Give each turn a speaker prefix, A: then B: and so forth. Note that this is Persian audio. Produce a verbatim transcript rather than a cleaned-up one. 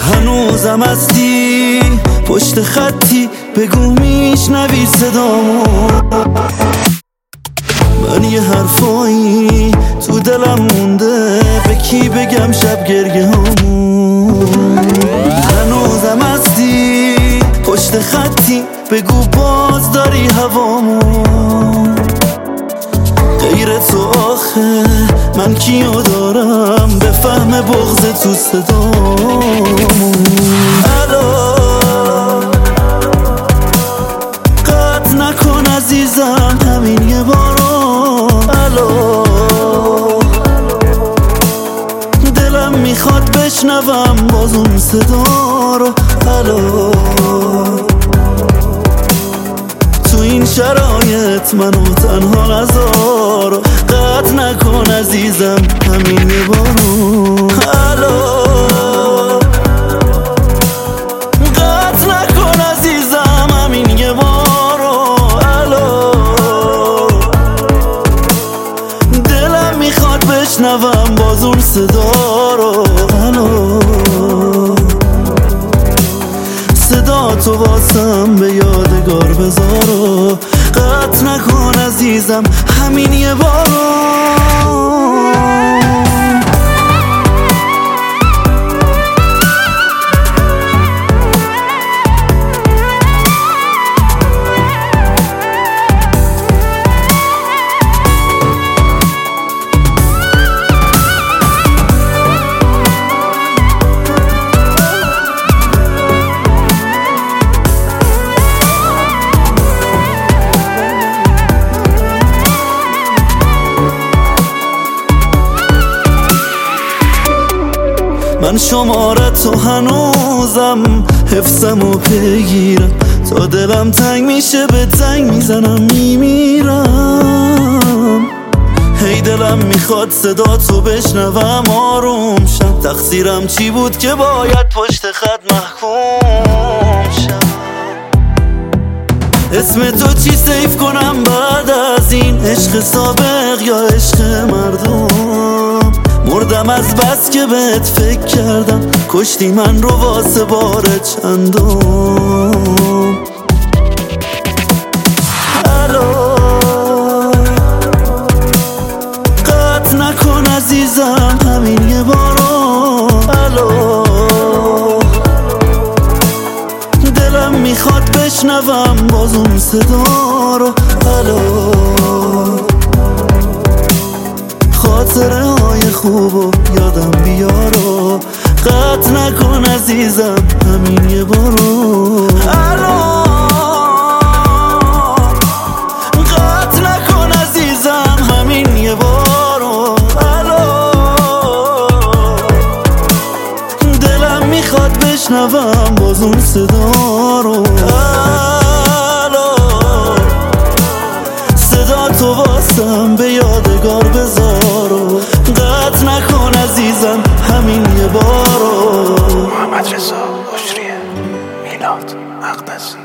A: هنوزم هستی پشت خطی، بگو میشنوی صدامو. من یه حرفایی تو دلم مونده، به کی بگم شب گریه همون. هنوزم هستی پشت خطی، بگو باز داری هوامو. غیر تو آخه من کیو دارم، بفهم بغض تو صدامو. الو قطع نکن عزیزم همین یه بارو. الو دلم میخواد بشنوم باز اون صدا رو. الو تو این شرایط منو تنها نذار، قطع نکن عزیزم همین یه بارو. الو قطع نکن عزیزم همین یه بارو. الو دلم میخواد بشنوم باز اون صدا رو. الو صدا تو واسم به یادگار بذارو، قطع نکن عزیزم همین یه بارو. من شمارتو هنوزم حفظمو بگیرم، تا دلم تنگ میشه به تنگ میزنم میمیرم. هی دلم میخواد صدا تو بشنوم آروم شم، تقصیرم چی بود که باید پشت خط محکوم شم. اسم تو چی سیف کنم بعد از این عشق سابق یا عشق مردم؟ مردم از بس که بهت فکر کردم، کشتی من رو واسه بار چندم. الو قطع نکن عزیزم همین یه بارو. الو دلم میخواد بشنوم باز اون صدا رو. الو خاطره های خوبو یادم بیارو، قطع نکن عزیزم همین یه بارو. الو قطع نکن عزیزم همین یه بارو. الو دلم میخواد بشنوم باز اون صدا رو. الو صدا تو واسم به یادگار بذارو، قطع نکن عزیزم همین یه بارو.
B: محمد رضا بشری، میلاد مقدسی.